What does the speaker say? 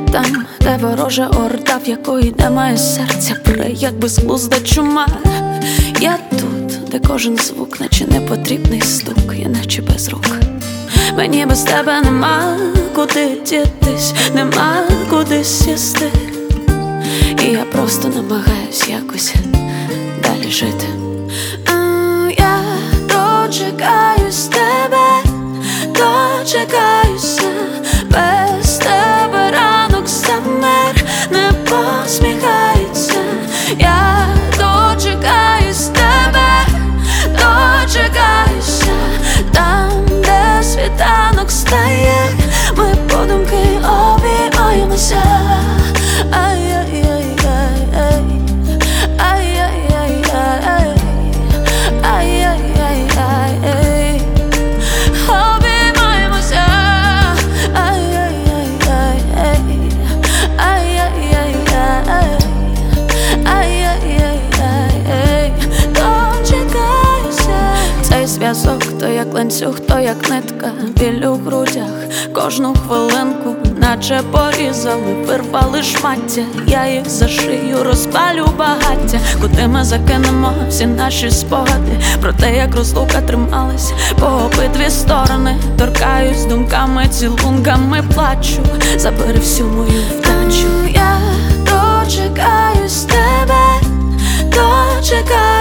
Там, де ворожа орда, в якої немає серця, пре, як безглузда чума. Я тут, де кожен звук, наче непотрібний стук, я наче без рук. Мені без тебе нема куди дітись, нема куди сісти. І я просто намагаюсь якось далі жити. Я дочекаюсь тебе, дочекаюся. Без тебе ранок замер, не посміхається. Я дочекаюсь тебе, дочекаюся. Там, де світанок стає, ми подумки обіймаємося. Ай-яй-яй-яй, ай-яй-яй-яй, ай-яй-яй-яй, обіймаємося. Ай-яй-яй-яй, ай-яй-яй-яй, ай-яй-яй-яй, дочекаюся. Цей зв'язок то як ланцюг, то як нитка, біль у грудях кожну хвилинку, наче порізали, вирвали шмаття. Я їх за шию розпалю багаття. Куди ми закинемо всі наші спогади про те, як розлука трималась по обидві сторони. Торкаюсь думками, цілунками плачу. Забери всю мою вдачу. Я дочекаюсь тебе, дочекаюсь.